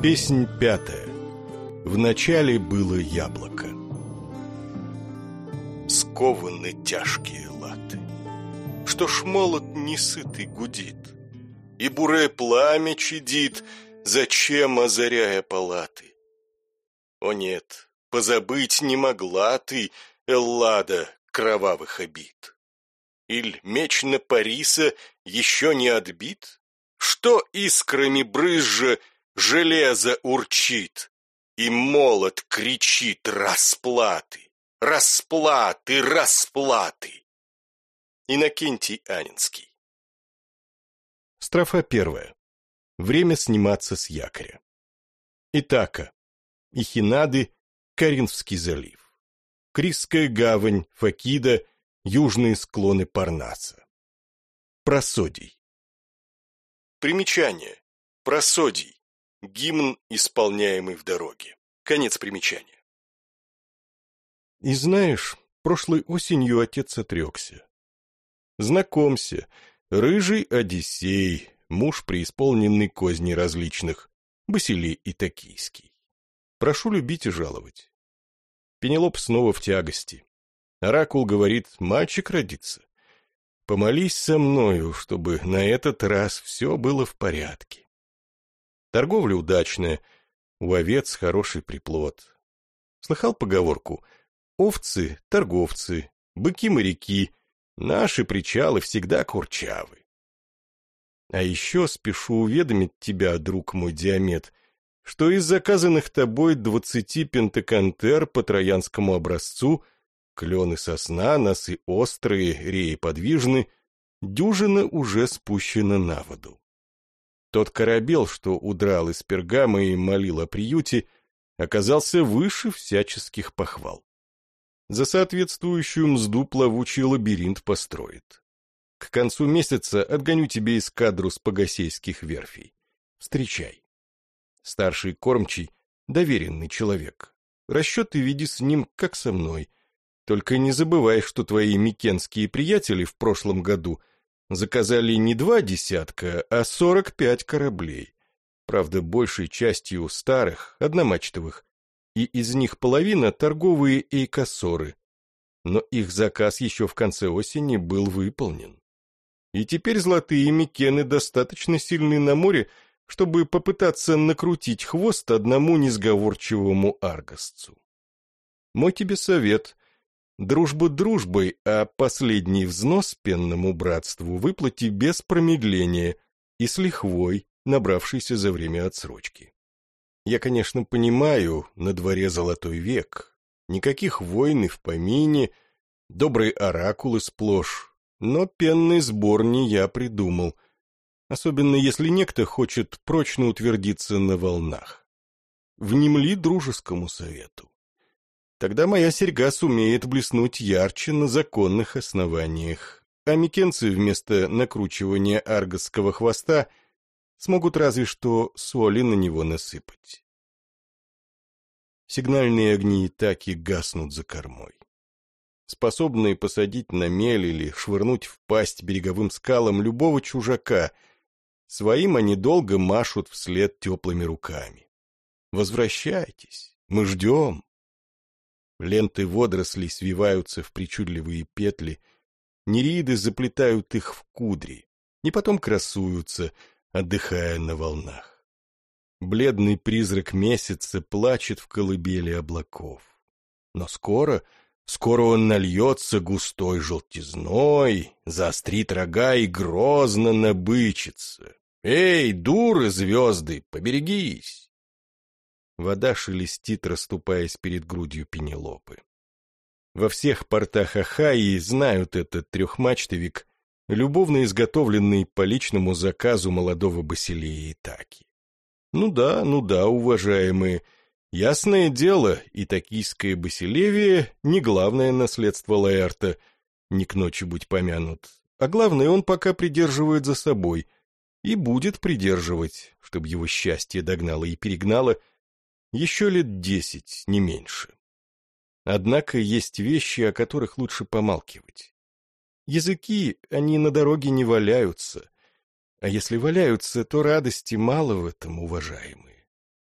Песнь 5. Вначале было яблоко. Скованы тяжкие латы, что ж молот несытый гудит, и бурое пламя чадит, зачем озаряя палаты. О нет, позабыть не могла ты, Эллада, кровавых обид. Иль меч на Париса еще не отбит? Что искрами брызжа железо урчит, и молот кричит: расплаты, расплаты, расплаты. Иннокентий Анинский. Строфа 1. Время сниматься с якоря. Итака, Эхинады, Коринфский залив, Крисская гавань, Фокида, южные склоны Парнаса. Просодий. Примечание. Просодий. Гимн, исполняемый в дороге. Конец примечания. И знаешь, прошлой осенью отец отрекся. Знакомься, рыжий Одиссей, муж преисполненный козней различных, Басилей Итакийский. Прошу любить и жаловать. Пенелоп снова в тягости. Оракул говорит: мальчик родится. Помолись со мною, чтобы на этот раз все было в порядке. Торговля удачная, у овец хороший приплод. Слыхал поговорку: овцы — торговцы, быки-моряки, наши причалы всегда курчавы. А еще спешу уведомить тебя, друг мой Диамет, что из заказанных тобой 20 пентакантер по троянскому образцу, клены сосна, носы острые, реи подвижны, дюжина уже спущена на воду. Тот корабел, что удрал из Пергама и молил о приюте, оказался выше всяческих похвал. За соответствующую мзду плавучий лабиринт построит. К концу месяца отгоню тебе эскадру с погосейских верфей. Встречай. Старший кормчий — доверенный человек. Расчеты веди с ним, как со мной. Только не забывай, что твои микенские приятели в прошлом году заказали не 2 десятка, а 45 кораблей. Правда, большей частью старых, одномачтовых, и из них половина торговые эйкосоры. Но их заказ еще в конце осени был выполнен. И теперь золотые микены достаточно сильны на море, чтобы попытаться накрутить хвост одному несговорчивому аргосцу. Мой тебе совет: дружба дружбой, а последний взнос пенному братству выплати без промедления и с лихвой, набравшейся за время отсрочки. Я, конечно, понимаю, на дворе золотой век, никаких войн и в помине, добрые оракулы сплошь, но пенный сбор не я придумал, особенно если некто хочет прочно утвердиться на волнах. Внемли дружескому совету. Тогда моя серьга сумеет блеснуть ярче на законных основаниях, а микенцы вместо накручивания аргосского хвоста смогут разве что соли на него насыпать. Сигнальные огни Итаки гаснут за кормой. Способные посадить на мель или швырнуть в пасть береговым скалам любого чужака, своим они долго машут вслед теплыми руками. Возвращайтесь, мы ждем. Ленты водорослей свиваются в причудливые петли, нереиды заплетают их в кудри, и потом красуются, отдыхая на волнах. Бледный призрак месяца плачет в колыбели облаков. Но скоро он нальется густой желтизной, заострит рога и грозно набычится. Эй, дуры, звезды, поберегись! Вода шелестит, расступаясь перед грудью Пенелопы. Во всех портах Ахайи знают этот трехмачтовик, любовно изготовленный по личному заказу молодого Басилея Итаки. Ну да, уважаемые, ясное дело, итакийское Басилевие не главное наследство Лаэрта, не к ночи будь помянут, а главное он пока придерживает за собой и будет придерживать, чтобы его счастье догнало и перегнало еще лет 10, не меньше. Однако есть вещи, о которых лучше помалкивать. Языки, они на дороге не валяются, а если валяются, то радости мало в этом, уважаемые.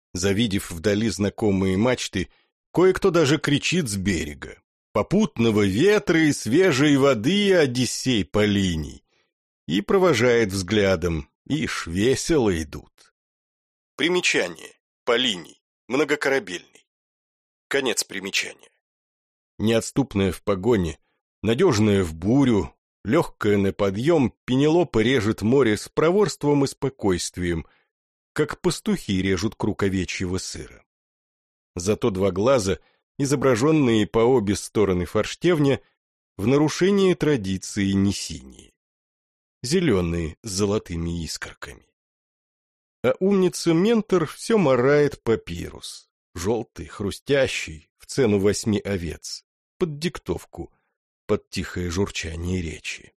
Завидев вдали знакомые мачты, кое-кто даже кричит с берега: «Попутного ветра и свежей воды, Одиссей Полиний!» и провожает взглядом: «Ишь, весело идут». Примечание. Полиний. Многокорабельный. Конец примечания. Неотступная в погоне, надежная в бурю, легкая на подъем, Пенелопа режет море с проворством и спокойствием, как пастухи режут круг овечьего сыра. Зато два глаза, изображенные по обе стороны форштевня, в нарушении традиции не синие. Зеленые с золотыми искорками. А умница-ментор все марает папирус, желтый, хрустящий, в цену 8 овец, под диктовку, под тихое журчание речи.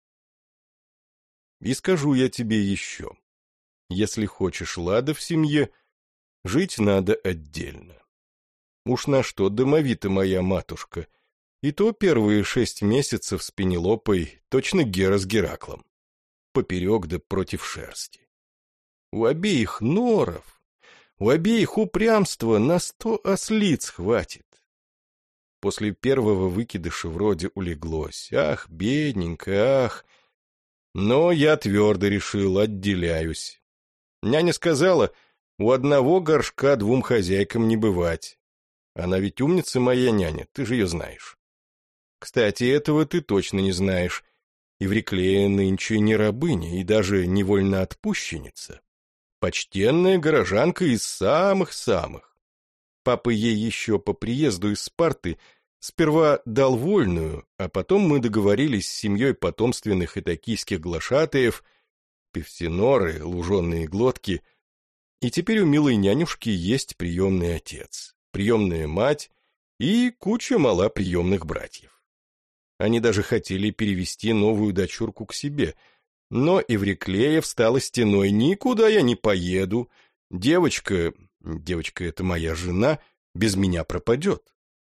И скажу я тебе еще: если хочешь лада в семье, жить надо отдельно. Уж на что домовита моя матушка, и то первые 6 месяцев с Пенелопой точно Гера с Гераклом. Поперек да против шерсти. У обеих норов, у обеих упрямства на 100 ослиц хватит. После первого выкидыша вроде улеглось. Ах, бедненько, ах. Но я твердо решил, отделяюсь. Няня сказала, у одного горшка 2 хозяйкам не бывать. Она ведь умница моя няня, ты же ее знаешь. Кстати, этого ты точно не знаешь. Евриклея нынче не рабыня и даже не вольноотпущенница. Почтенная горожанка из самых-самых. Папа ей еще по приезду из Спарты сперва дал вольную, а потом мы договорились с семьей потомственных итакийских глашатаев, певсиноры, луженые глотки, и теперь у милой нянюшки есть приемный отец, приемная мать и куча малоприемных братьев. Они даже хотели перевести новую дочурку к себе, но Евриклея встала стеной: «Никуда я не поеду. Девочка это моя жена, без меня пропадет».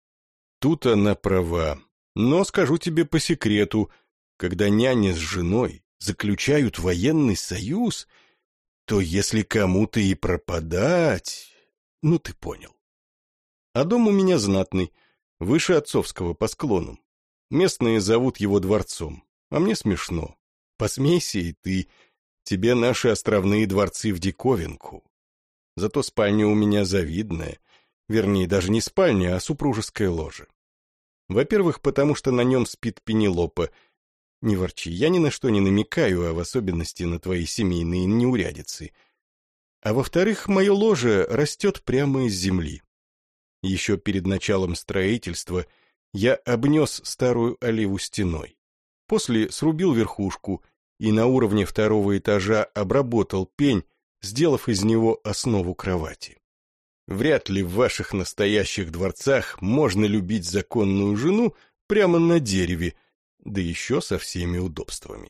Тут она права, но скажу тебе по секрету, когда няня с женой заключают военный союз, то если кому-то и пропадать, ну ты понял. А дом у меня знатный, выше отцовского по склонам. Местные зовут его дворцом, а мне смешно. Посмейся и ты, тебе наши островные дворцы в диковинку. Зато спальня у меня завидная, вернее, даже не спальня, а супружеское ложе. Во-первых, потому что на нем спит Пенелопа. Не ворчи, я ни на что не намекаю, а в особенности на твои семейные неурядицы. А во-вторых, мое ложе растет прямо из земли. Еще перед началом строительства я обнес старую оливу стеной. После срубил верхушку и на уровне 2-го этажа обработал пень, сделав из него основу кровати. Вряд ли в ваших настоящих дворцах можно любить законную жену прямо на дереве, да еще со всеми удобствами.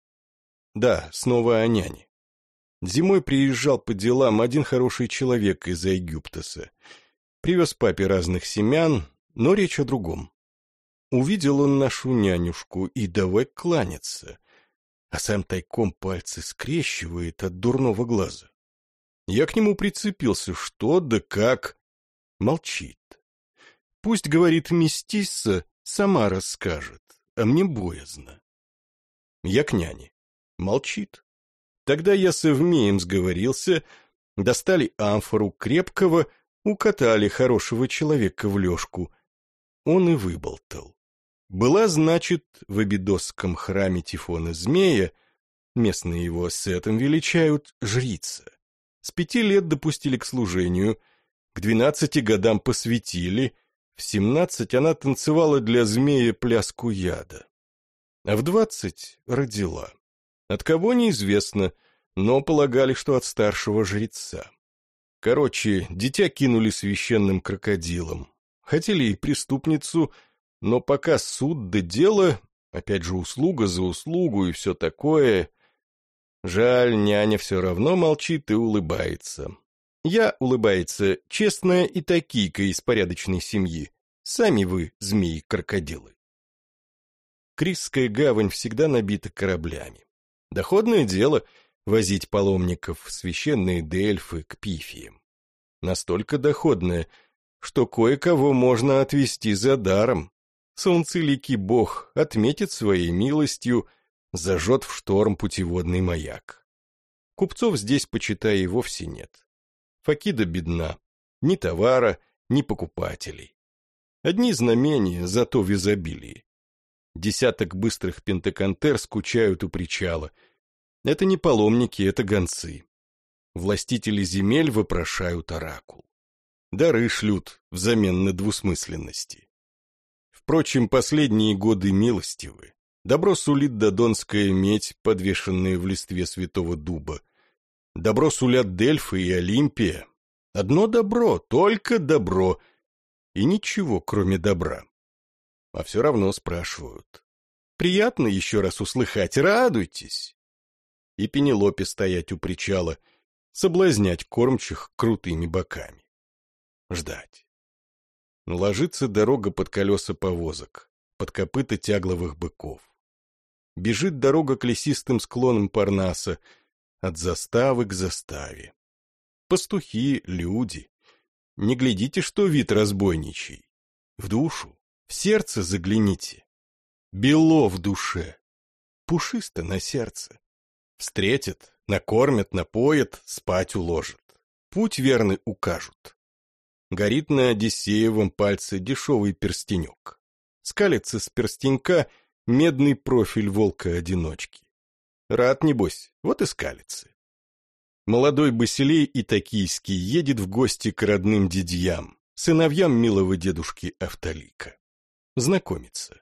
Да, снова о няне. Зимой приезжал по делам один хороший человек из Египтоса. Привез папе разных семян, но речь о другом. Увидел он нашу нянюшку и давай кланяться, а сам тайком пальцы скрещивает от дурного глаза. Я к нему прицепился, что да как. Молчит. Пусть, говорит, мистисса сама расскажет, а мне боязно. Я к няне. Молчит. Тогда я с Эвмеем сговорился, достали амфору крепкого, укатали хорошего человека в лёжку. Он и выболтал. Была, значит, в Абидосском храме Тифона Змея, местные его Сетом величают, жрица. С 5 лет допустили к служению, к 12 годам посвятили, в 17 она танцевала для змея пляску яда. А в 20 родила. От кого неизвестно, но полагали, что от старшего жреца. Короче, дитя кинули священным крокодилом. Хотели и преступницу, но пока суд да дело, опять же услуга за услугу и все такое. Жаль, няня все равно молчит и улыбается. Я, улыбается, честная итакийка из порядочной семьи. Сами вы, змеи-крокодилы. Крисская гавань всегда набита кораблями. Доходное дело возить паломников в священные Дельфы к Пифиям. Настолько доходная, что кое-кого можно отвезти за даром. Солнцеликий бог отметит своей милостью, зажжет в шторм путеводный маяк. Купцов здесь, почитай, и вовсе нет. Факида бедна, ни товара, ни покупателей. Одни знамения, зато в изобилии. Десяток быстрых пентакантер скучают у причала. Это не паломники, это гонцы. Властители земель вопрошают оракул. Дары шлют взамен на двусмысленности. Впрочем, последние годы милостивы. Добро сулит додонская медь, подвешенная в листве святого дуба. Добро сулят Дельфы и Олимпия. Одно добро, только добро. И ничего, кроме добра. А все равно спрашивают. Приятно еще раз услыхать, радуйтесь. И Пенелопе стоять у причала, соблазнять кормчих крутыми боками. Ждать. Ложится дорога под колеса повозок, под копыта тягловых быков. Бежит дорога к лесистым склонам Парнаса, от заставы к заставе. Пастухи, люди. Не глядите, что вид разбойничий. В душу, в сердце загляните. Бело в душе, пушисто на сердце. Встретят, накормят, напоят, спать уложат. Путь верный укажут. Горит на Одиссеевом пальце дешевый перстенек. Скалится с перстенька медный профиль волка-одиночки. Рад, небось, вот и скалится. Молодой Басилей Итакийский едет в гости к родным дядьям, сыновьям милого дедушки Автолика. Знакомиться.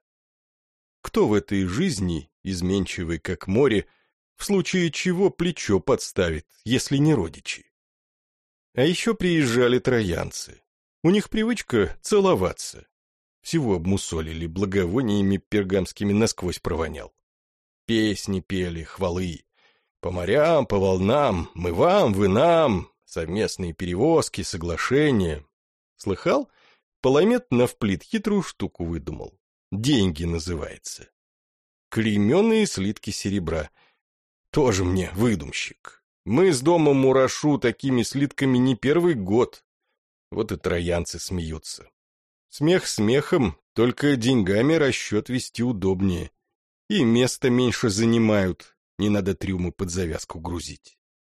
Кто в этой жизни, изменчивый как море, в случае чего плечо подставит, если не родичи? А еще приезжали троянцы. У них привычка целоваться. Всего обмусолили, благовониями пергамскими насквозь провонял. Песни пели, хвалы. По морям, по волнам, мы вам, вы нам, совместные перевозки, соглашения. Слыхал? Паламет навплит хитрую штуку выдумал. Деньги называется. Клейменные слитки серебра. Тоже мне выдумщик. Мы с домом Мурашу такими слитками не первый год. Вот и троянцы смеются. Смех смехом, только деньгами расчет вести удобнее. И места меньше занимают, не надо трюмы под завязку грузить.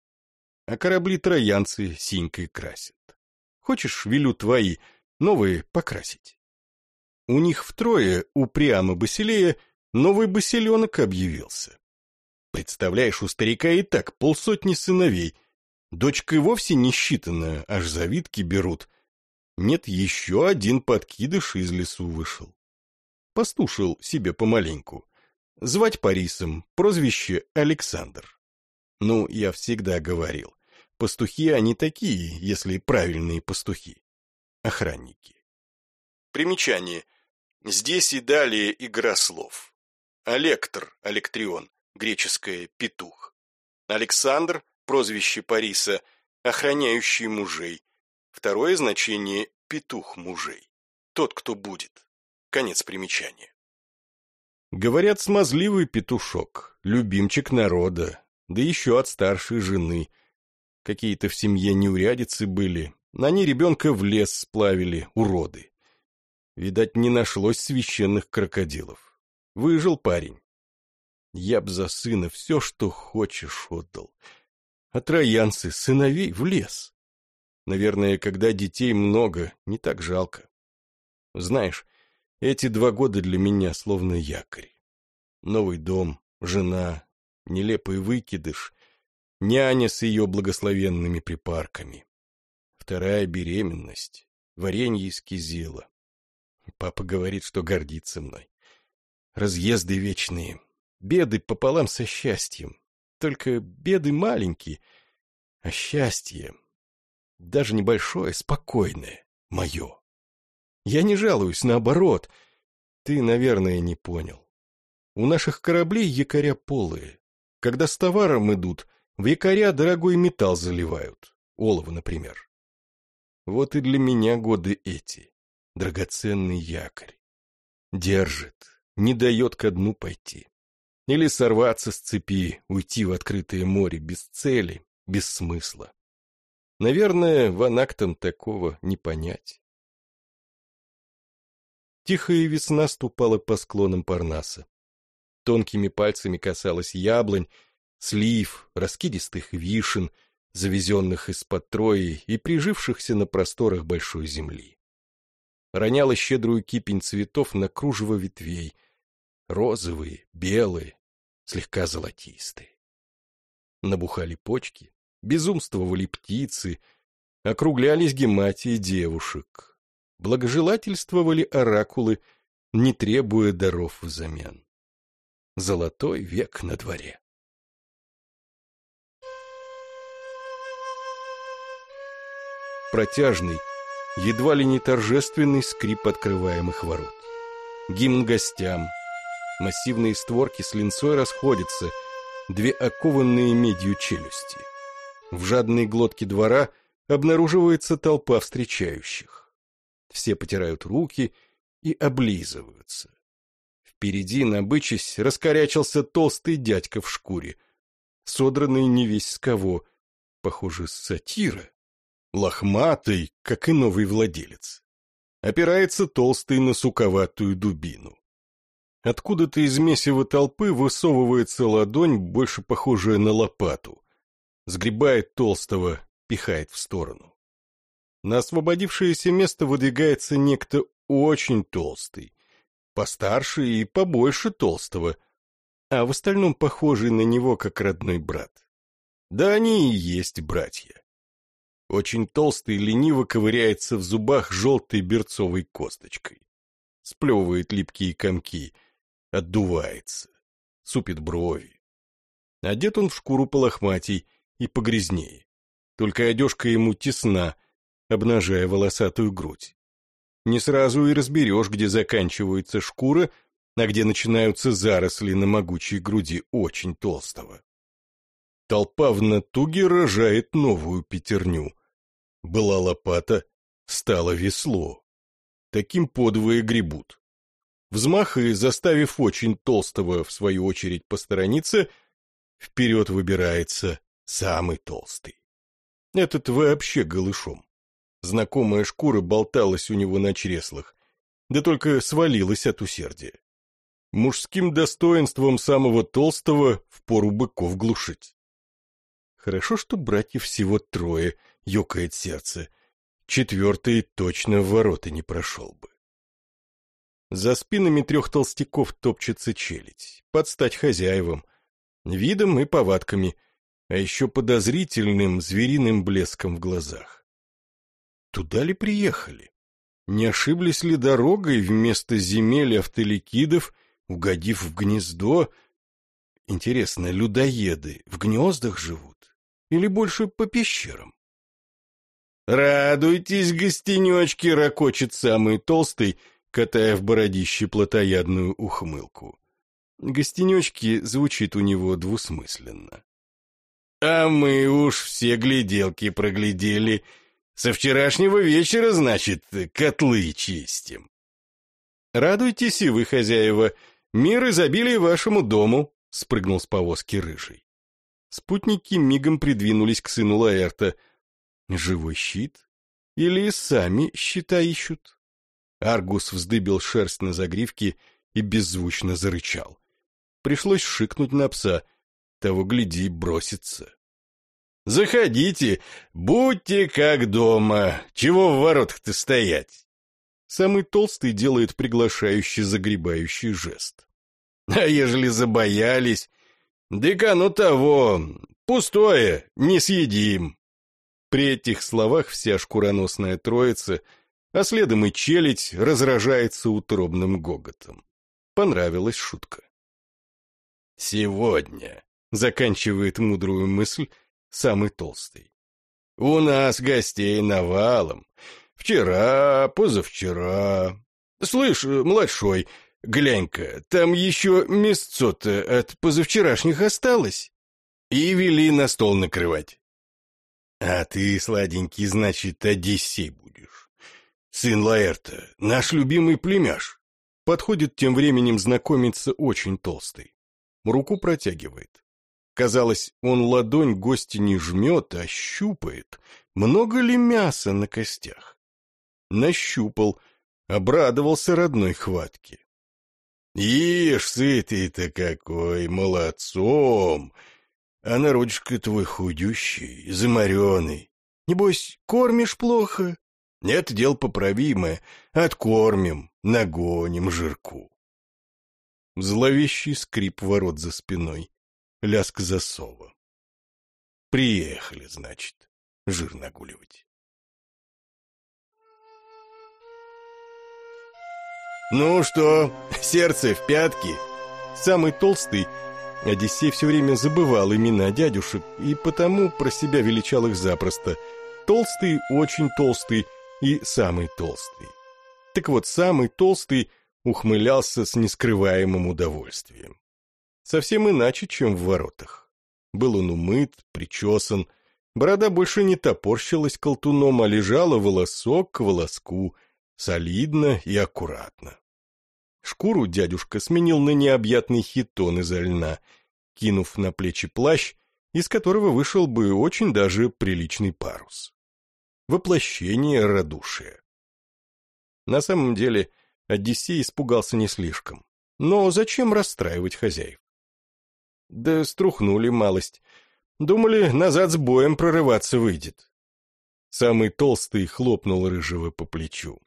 А корабли троянцы синькой красят. Хочешь, велю твои, новые покрасить. У них втрое, у Приама Басилея, новый басиленок объявился. Представляешь, у старика и так 50 сыновей. Дочка и вовсе не считанная, аж завидки берут. Нет, еще один подкидыш из лесу вышел. Пастушил себе помаленьку. Звать Парисом, прозвище Александр. Ну, я всегда говорил, пастухи они такие, если правильные пастухи. Охранники. Примечание. Здесь и далее игра слов. Алектр, Алектрион, греческое «петух». Александр, прозвище Париса, охраняющий мужей. Второе значение – петух мужей. Тот, кто будет. Конец примечания. Говорят, смазливый петушок, любимчик народа, да еще от старшей жены. Какие-то в семье неурядицы были, они ребенка в лес сплавили, уроды. Видать, не нашлось священных крокодилов. Выжил парень. Я б за сына все, что хочешь, отдал. А троянцы, сыновей, в лес. Наверное, когда детей много, не так жалко. Знаешь, эти 2 года для меня словно якорь. Новый дом, жена, нелепый выкидыш, няня с ее благословенными припарками. 2-я беременность, варенье из кизила. Папа говорит, что гордится мной. Разъезды вечные, беды пополам со счастьем. Только беды маленькие, а счастье, даже небольшое, спокойное, мое. Я не жалуюсь, наоборот. Ты, наверное, не понял. У наших кораблей якоря полые. Когда с товаром идут, в якоря дорогой металл заливают. Олово, например. Вот и для меня годы эти. Драгоценный якорь. Держит, не дает ко дну пойти. Или сорваться с цепи, уйти в открытое море без цели, без смысла. Наверное, ванактам такого не понять. Тихая весна ступала по склонам Парнаса. Тонкими пальцами касалась яблонь, слив, раскидистых вишен, завезенных из-под Трои и прижившихся на просторах большой земли. Роняла щедрую кипень цветов на кружево ветвей, розовые, белые, слегка золотистые. Набухали почки, безумствовали птицы, округлялись гематии девушек, благожелательствовали оракулы, не требуя даров взамен. Золотой век на дворе. Протяжный, едва ли не торжественный скрип открываемых ворот. Гимн гостям. Массивные створки с линцой расходятся, две окованные медью челюсти. В жадной глотке двора обнаруживается толпа встречающих. Все потирают руки и облизываются. Впереди, набычась, раскорячился толстый дядька в шкуре, содранный не весь с кого, похоже, с сатира, лохматый, как и новый владелец. Опирается толстый на суковатую дубину. Откуда-то из месива толпы высовывается ладонь, больше похожая на лопату. Сгребает толстого, пихает в сторону. На освободившееся место выдвигается некто очень толстый, постарше и побольше толстого, а в остальном похожий на него как родной брат. Да они и есть братья. Очень толстый лениво ковыряется в зубах желтой берцовой косточкой. Сплевывает липкие комки, отдувается, супит брови. Одет он в шкуру полохматей и погрязнее. Только одежка ему тесна, обнажая волосатую грудь. Не сразу и разберешь, где заканчивается шкура, а где начинаются заросли на могучей груди очень толстого. Толпа в натуге рожает новую пятерню. Была лопата, стало весло. Таким подвое гребут. Взмах и, заставив очень толстого, в свою очередь, посторониться, вперед выбирается самый толстый. Этот вообще голышом. Знакомая шкура болталась у него на чреслах, да только свалилась от усердия. Мужским достоинством самого толстого впору быков глушить. Хорошо, что братьев всего трое, ёкает сердце. Четвертый точно в ворота не прошел бы. За спинами трех толстяков топчется челядь, под стать хозяевам, видом и повадками, а еще подозрительным звериным блеском в глазах. Туда ли приехали? Не ошиблись ли дорогой вместо земель автоликидов, угодив в гнездо? Интересно, людоеды в гнездах живут? Или больше по пещерам? «Радуйтесь, гостенечки!» — ракочет самый толстый, катая в бородище плотоядную ухмылку. «Гостенечки» звучит у него двусмысленно. «А мы уж все гляделки проглядели. Со вчерашнего вечера, значит, котлы чистим». «Радуйтесь и вы, хозяева, мир изобилия вашему дому», — спрыгнул с повозки рыжий. Спутники мигом придвинулись к сыну Лаэрта. Живой щит? Или сами щита ищут? Аргус вздыбил шерсть на загривке и беззвучно зарычал. Пришлось шикнуть на пса, того гляди, бросится. «Заходите, будьте как дома, чего в воротах-то стоять?» Самый толстый делает приглашающий загребающий жест. «А ежели забоялись, дык оно того, пустое, не съедим». При этих словах вся шкуроносная троица, а следом и челядь, разражается утробным гоготом. Понравилась шутка. «Сегодня», — заканчивает мудрую мысль самый толстый, — «у нас гостей навалом. Вчера, позавчера. Слышь, младшой, глянь-ка, там еще мясцо-то от позавчерашних осталось. И вели на стол накрывать». «А ты, сладенький, значит, Одиссей будешь. Сын Лаэрта, наш любимый племяш». Подходит тем временем знакомиться очень толстый. Руку протягивает. Казалось, он ладонь гостя не жмет, а щупает, много ли мяса на костях. Нащупал, обрадовался родной хватке. Ишь, сытый-то какой, молодцом! А народишко твой худющий, заморенный. Небось, кормишь плохо? Нет, дело поправимое. Откормим, нагоним жирку. Зловещий скрип ворот за спиной, лязг засова. Приехали, значит, жир нагуливать. Ну что, сердце в пятки? Самый толстый, Одиссей все время забывал имена дядюшек и потому про себя величал их запросто. Толстый, очень толстый и самый толстый. Так вот, самый толстый ухмылялся с нескрываемым удовольствием. Совсем иначе, чем в воротах. Был он умыт, причесан, борода больше не топорщилась колтуном, а лежала волосок к волоску, солидно и аккуратно. Шкуру дядюшка сменил на необъятный хитон изо льна, кинув на плечи плащ, из которого вышел бы очень даже приличный парус. Воплощение радушия. На самом деле Одиссей испугался не слишком. Но зачем расстраивать хозяев? Да струхнули малость. Думали, назад с боем прорываться выйдет. Самый толстый хлопнул рыжего по плечу.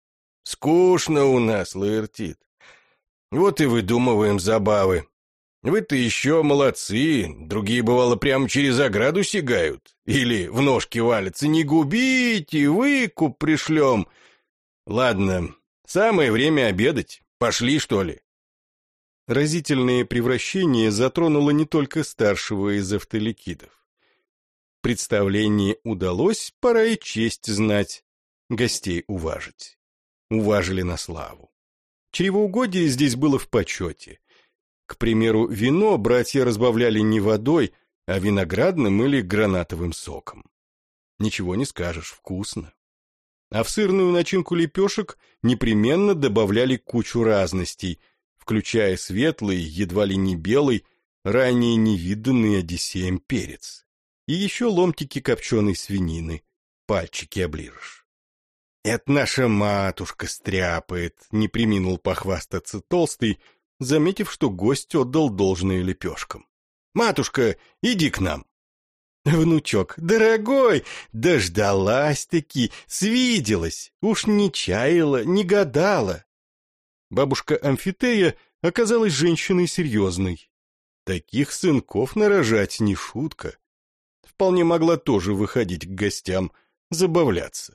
Скучно у нас, Лаэртит. Вот и выдумываем забавы. Вы-то еще молодцы, другие, бывало, прямо через ограду сигают. Или в ножки валятся. Не губите, выкуп пришлем. Ладно, самое время обедать. Пошли, что ли? Разительное превращение затронуло не только старшего из автоликидов. Представление удалось, пора и честь знать, гостей уважить. Уважили на славу. Чревоугодие здесь было в почете. К примеру, вино братья разбавляли не водой, а виноградным или гранатовым соком. Ничего не скажешь, вкусно. А в сырную начинку лепешек непременно добавляли кучу разностей, включая светлый, едва ли не белый, ранее невиданный Одиссеем перец. И еще ломтики копченой свинины, пальчики оближешь. «Это наша матушка стряпает», — не преминул похвастаться толстый, заметив, что гость отдал должное лепешкам. «Матушка, иди к нам». «Внучок, дорогой, дождалась-таки, свиделась, уж не чаяла, не гадала». Бабушка Амфитея оказалась женщиной серьезной. Таких сынков нарожать не шутка. Вполне могла тоже выходить к гостям, забавляться.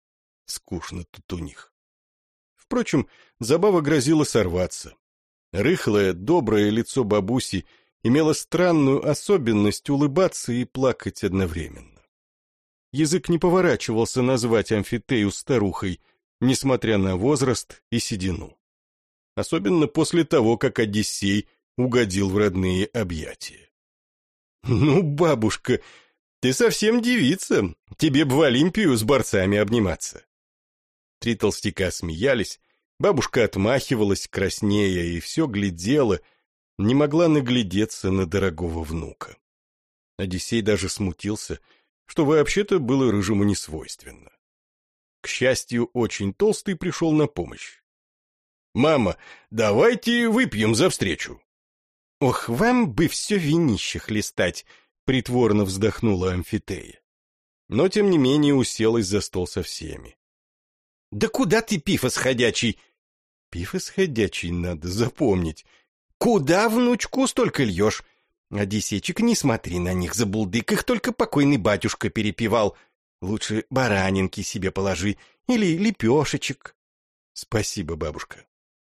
Скучно тут у них. Впрочем, забава грозила сорваться. Рыхлое, доброе лицо бабуси имело странную особенность улыбаться и плакать одновременно. Язык не поворачивался назвать Амфитею старухой, несмотря на возраст и седину. Особенно после того, как Одиссей угодил в родные объятия. «Ну, бабушка, ты совсем девица, тебе б в Олимпию с борцами обниматься». Три толстяка смеялись, бабушка отмахивалась, краснея, и все глядела, не могла наглядеться на дорогого внука. Одиссей даже смутился, что вообще-то было рыжему несвойственно. К счастью, очень толстый пришел на помощь. «Мама, давайте выпьем за встречу». «Ох, вам бы все винище хлестать», — притворно вздохнула Амфитея. Но, тем не менее, уселась за стол со всеми. «Да куда ты, пифос ходячий?» «Пифос ходячий, надо запомнить». «Куда, внучку, столько льешь? Одиссейчик, не смотри на них, забулдык, их только покойный батюшка перепевал. Лучше баранинки себе положи или лепешечек». «Спасибо, бабушка».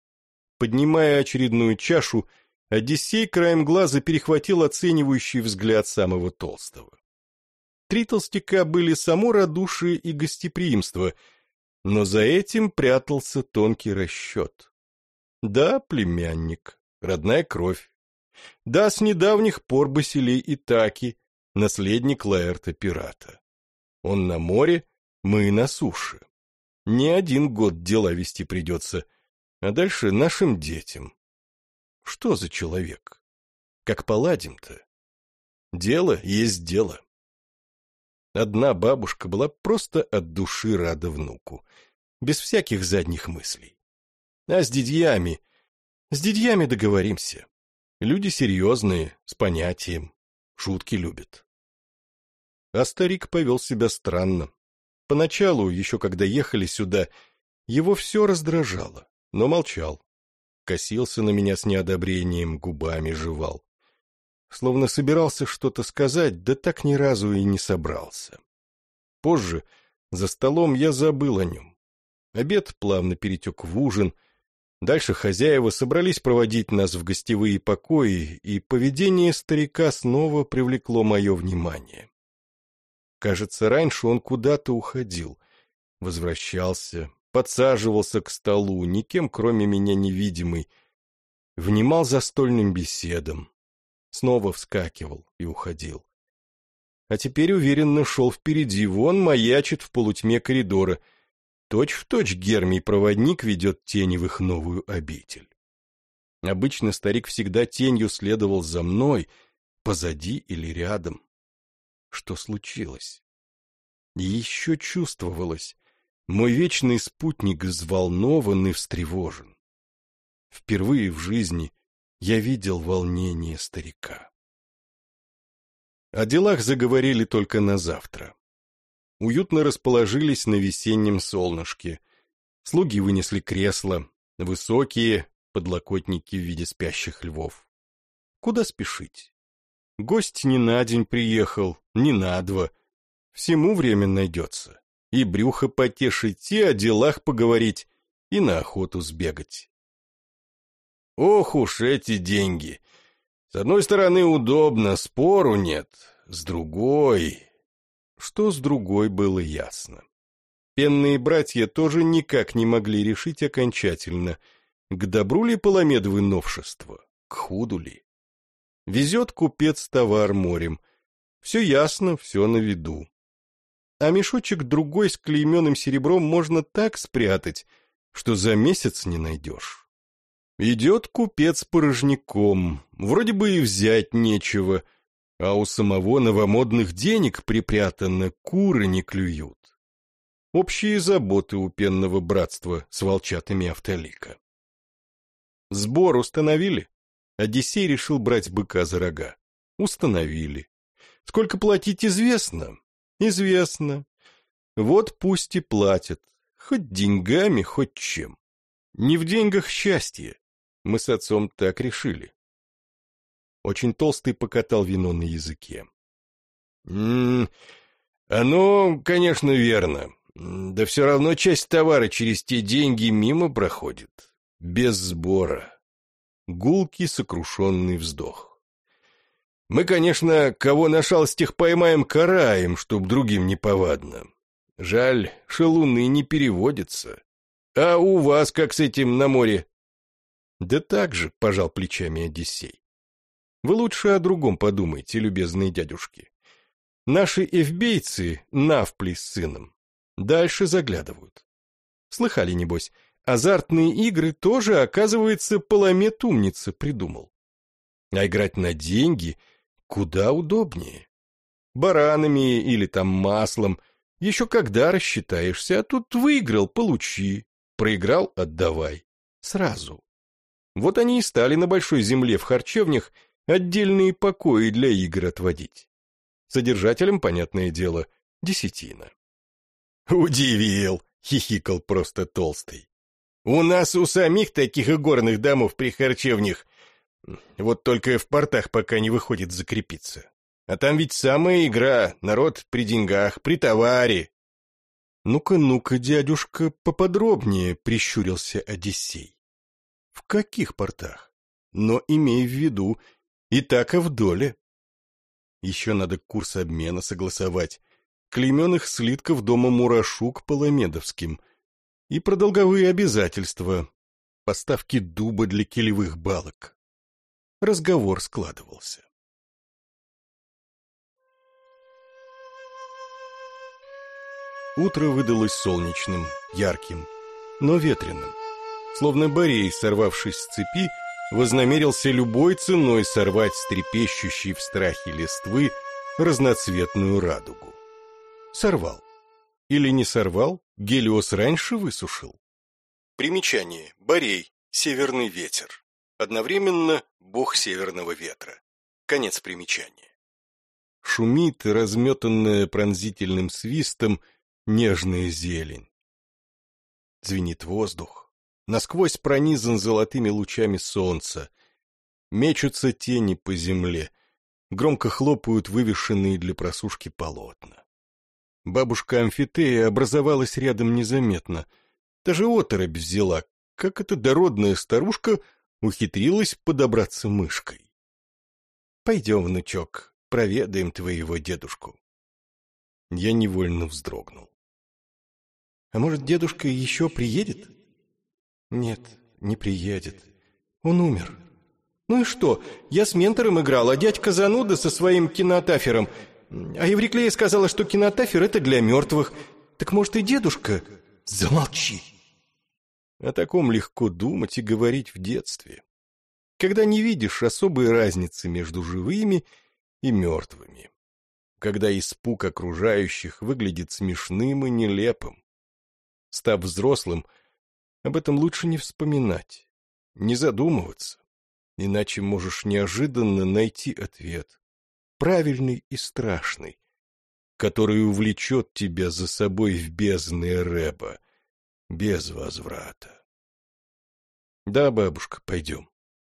Поднимая очередную чашу, Одиссей краем глаза перехватил оценивающий взгляд самого толстого. Три толстяка были само радушие и гостеприимство, но за этим прятался тонкий расчет. Да, племянник, родная кровь. Да, с недавних пор Басилей Итаки, наследник Лаэрта-пирата. Он на море, мы на суше. Не один год дела вести придется, а дальше нашим детям. Что за человек? Как поладим-то? Дело есть дело. Одна бабушка была просто от души рада внуку, без всяких задних мыслей. А с дядьями договоримся. Люди серьезные, с понятием, шутки любят. А старик повел себя странно. Поначалу, еще когда ехали сюда, его все раздражало, но молчал. Косился на меня с неодобрением, губами жевал. Словно собирался что-то сказать, да так ни разу и не собрался. Позже, за столом, я забыл о нем. Обед плавно перетек в ужин. Дальше хозяева собрались проводить нас в гостевые покои, и поведение старика снова привлекло мое внимание. Кажется, раньше он куда-то уходил, возвращался, подсаживался к столу, никем кроме меня невидимый, внимал застольным беседам, снова вскакивал и уходил. А теперь уверенно шел впереди, вон маячит в полутьме коридора, точь-в-точь Гермий-проводник ведет тени в их новую обитель. Обычно старик всегда тенью следовал за мной, позади или рядом. Что случилось? И еще чувствовалось, мой вечный спутник взволнован и встревожен. Впервые в жизни я видел волнение старика. О делах заговорили только на завтра. Уютно расположились на весеннем солнышке. Слуги вынесли кресла, высокие подлокотники в виде спящих львов. Куда спешить? Гость не на день приехал, не на два. Всему время найдется. И брюхо потешить, и о делах поговорить, и на охоту сбегать. Ох уж эти деньги! С одной стороны удобно, спору нет, с другой... Что с другой было ясно. Пенные братья тоже никак не могли решить окончательно, к добру ли Паламедовы новшества, к худу ли. Везет купец товар морем. Все ясно, все на виду. А мешочек другой с клейменным серебром можно так спрятать, что за месяц не найдешь. Идет купец порожняком, вроде бы и взять нечего, а у самого новомодных денег припрятано, куры не клюют. Общие заботы у пенного братства с волчатами Автолика. Сбор установили? Одиссей решил брать быка за рога. Установили. Сколько платить известно? Известно. Вот пусть и платят. Хоть деньгами, хоть чем. Не в деньгах счастье. Мы с отцом так решили. Очень толстый покатал вино на языке. Оно, конечно, верно. Да все равно часть товара через те деньги мимо проходит. Без сбора. Гулкий сокрушенный вздох. Мы, конечно, кого на шалостях поймаем, караем, чтоб другим не повадно. Жаль, шалуны не переводятся. А у вас как с этим на море? Да так же, пожал плечами Одиссей. Вы лучше о другом подумайте, любезные дядюшки. Наши эвбейцы, Навплий с сыном, дальше заглядывают. Слыхали, небось, азартные игры тоже, оказывается, Паламед умница придумал. А играть на деньги куда удобнее. Баранами или там маслом, еще когда рассчитаешься, а тут выиграл — получи, проиграл — отдавай. Сразу. Вот они и стали на большой земле в харчевнях отдельные покои для игр отводить. Содержателям, понятное дело, десятина. «Удивил!» — хихикал просто толстый. «У нас у самих таких игорных домов при харчевнях, вот только в портах пока не выходит закрепиться. А там ведь самая игра, народ при деньгах, при товаре». «Ну-ка, дядюшка, поподробнее», — прищурился Одиссей. «В каких портах? Но имей в виду, и так в доле. Еще надо курс обмена согласовать, клейменных слитков дома Мурашук Паламедовским и продолговые обязательства, поставки дуба для килевых балок». Разговор складывался. Утро выдалось солнечным, ярким, но ветреным. Словно Борей, сорвавшись с цепи, вознамерился любой ценой сорвать с трепещущей в страхе листвы разноцветную радугу. Сорвал. Или не сорвал, Гелиос раньше высушил. Примечание. Борей. Северный ветер. Одновременно бог северного ветра. Конец примечания. Шумит, разметанная пронзительным свистом, нежная зелень. Звенит воздух, насквозь пронизан золотыми лучами солнца. Мечутся тени по земле, громко хлопают вывешенные для просушки полотна. Бабушка Амфитея образовалась рядом незаметно, даже оторопь взяла, как эта дородная старушка ухитрилась подобраться мышкой. «Пойдем, внучок, проведаем твоего дедушку». Я невольно вздрогнул. «А может, дедушка еще приедет?» «Нет, не приедет. Он умер». «Ну и что? Я с ментором играл, а дядька зануда со своим кинотафером. А Евриклея сказала, что кинотафер — это для мертвых. Так может, и дедушка...» «Замолчи!» О таком легко думать и говорить в детстве, когда не видишь особой разницы между живыми и мертвыми, когда испуг окружающих выглядит смешным и нелепым. Став взрослым, об этом лучше не вспоминать, не задумываться, иначе можешь неожиданно найти ответ, правильный и страшный, который увлечет тебя за собой в бездны Эреба, без возврата. Да, бабушка, пойдем.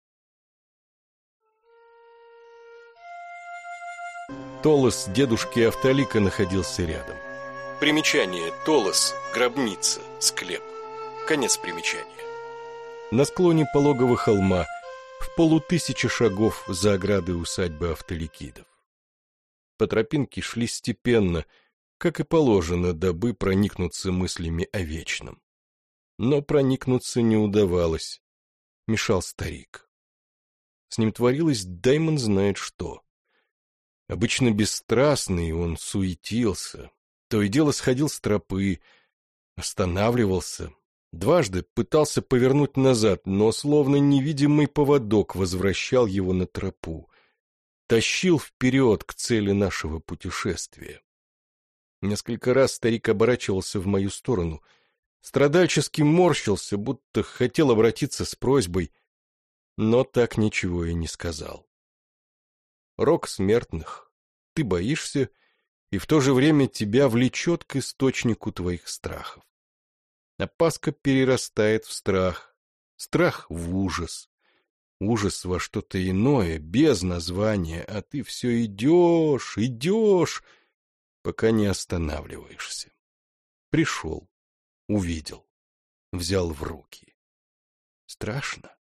Толос дедушки Автолика находился рядом. Примечание. Толос, гробница, склеп. Конец примечания. На склоне пологого холма, в 5000 шагов за оградой усадьбы Автоликидов. По тропинке шли степенно, как и положено, дабы проникнуться мыслями о вечном. Но проникнуться не удавалось. Мешал старик. С ним творилось Даймон знает что. Обычно бесстрастный, он суетился, то и дело сходил с тропы, останавливался, дважды пытался повернуть назад, но словно невидимый поводок возвращал его на тропу, тащил вперед к цели нашего путешествия. Несколько раз старик оборачивался в мою сторону, страдальчески морщился, будто хотел обратиться с просьбой, но так ничего и не сказал. Рок смертных. Ты боишься, и в то же время тебя влечет к источнику твоих страхов. Опаска перерастает в страх, страх в ужас, ужас во что-то иное, без названия, а ты все идешь, идешь, пока не останавливаешься. Пришел. Увидел, взял в руки. Страшно.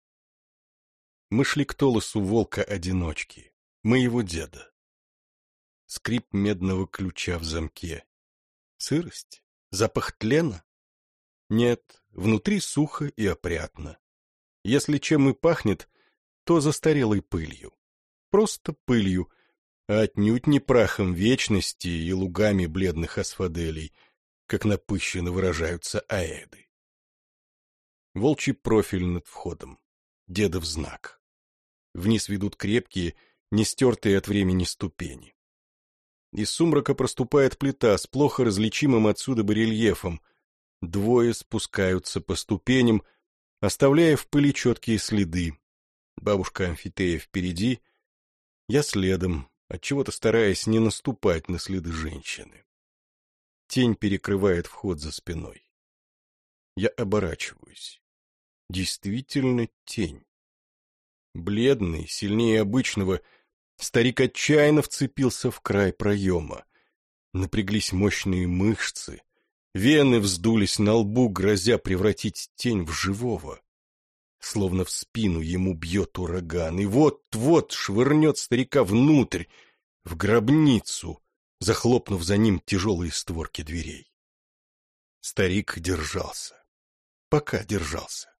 Мы шли к Толосу волка-одиночки, моего деда. Скрип медного ключа в замке. Сырость? Запах тлена? Нет, внутри сухо и опрятно. Если чем и пахнет, то застарелой пылью. Просто пылью, а отнюдь не прахом вечности и лугами бледных асфаделей, как напыщенно выражаются аэды. Волчий профиль над входом. Дедов знак. Вниз ведут крепкие, не стертые от времени ступени. Из сумрака проступает плита с плохо различимым отсюда барельефом. Двое спускаются по ступеням, оставляя в пыли четкие следы. Бабушка Амфитея впереди, я следом, отчего-то стараясь не наступать на следы женщины. Тень перекрывает вход за спиной. Я оборачиваюсь. Действительно тень. Бледный, сильнее обычного, старик отчаянно вцепился в край проема. Напряглись мощные мышцы, вены вздулись на лбу, грозя превратить тень в живого. Словно в спину ему бьет ураган, и вот-вот швырнет старика внутрь, в гробницу, захлопнув за ним тяжелые створки дверей. Старик держался. Пока держался.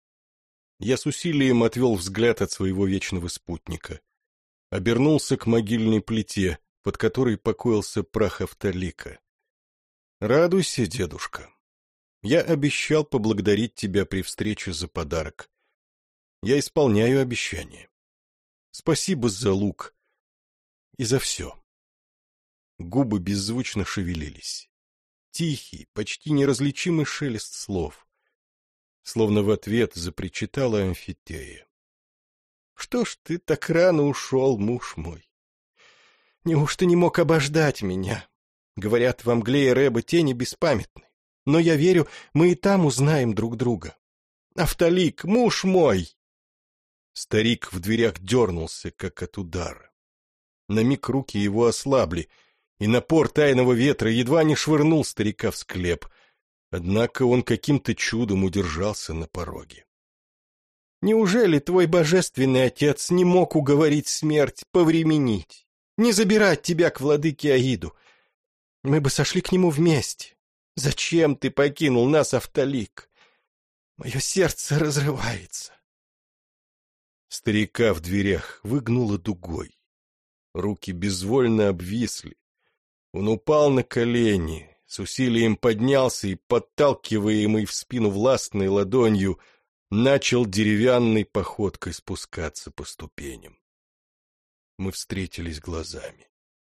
Я с усилием отвел взгляд от своего вечного спутника. Обернулся к могильной плите, под которой покоился прах Автолика. Радуйся, дедушка. Я обещал поблагодарить тебя при встрече за подарок. Я исполняю обещание. Спасибо за лук и за все. губы беззвучно шевелились. Тихий, почти неразличимый шелест слов. Словно в ответ запричитала Амфитея. — Что ж ты так рано ушел, муж мой? Неужто не мог обождать меня? Говорят, во мгле Эреба тени беспамятны. Но я верю, мы и там узнаем друг друга. Автолик, муж мой! Старик в дверях дернулся, как от удара. На миг руки его ослабли, и напор тайного ветра едва не швырнул старика в склеп. Однако он каким-то чудом удержался на пороге. Неужели твой божественный отец не мог уговорить смерть повременить, не забирать тебя к владыке Аиду? Мы бы сошли к нему вместе. Зачем ты покинул нас, Автолик? Мое сердце разрывается. Старика в дверях выгнуло дугой. Руки безвольно обвисли. Он упал на колени, с усилием поднялся и, подталкиваемый в спину властной ладонью, начал деревянной походкой спускаться по ступеням. Мы встретились глазами.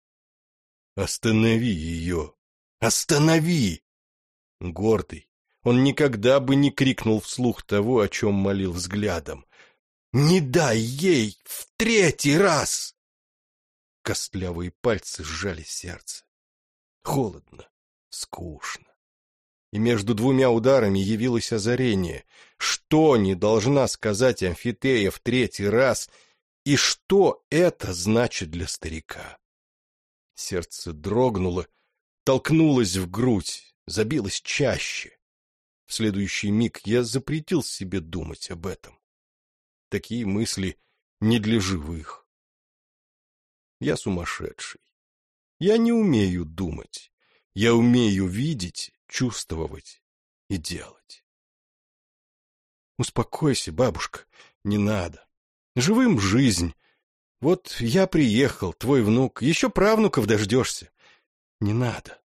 «Останови ее! Останови!» Гордый, он никогда бы не крикнул вслух того, о чем молил взглядом. «Не дай ей в третий раз!» Костлявые пальцы сжали сердце. Холодно, скучно. И между двумя ударами явилось озарение. Что не должна сказать Амфитея в третий раз, и что это значит для старика? Сердце дрогнуло, толкнулось в грудь, забилось чаще. В следующий миг я запретил себе думать об этом. Такие мысли не для живых. Я сумасшедший. Я не умею думать. Я умею видеть, чувствовать и делать. Успокойся, бабушка, не надо. Живым жизнь. Вот я приехал, твой внук, еще правнуков дождешься. Не надо.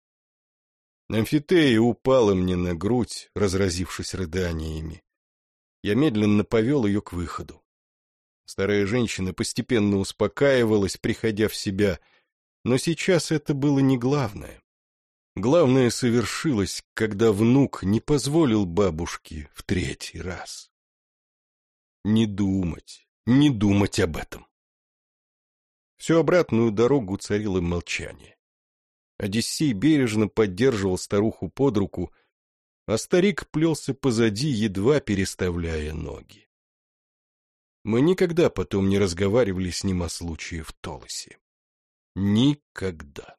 Амфитея упала мне на грудь, разразившись рыданиями. Я медленно повел ее к выходу. Старая женщина постепенно успокаивалась, приходя в себя, но сейчас это было не главное. Главное совершилось, когда внук не позволил бабушке в третий раз. Не думать об этом. Всю обратную дорогу царило молчание. Одиссей бережно поддерживал старуху под руку, а старик плелся позади, едва переставляя ноги. Мы никогда потом не разговаривали с ним о случае в Толосе. Никогда.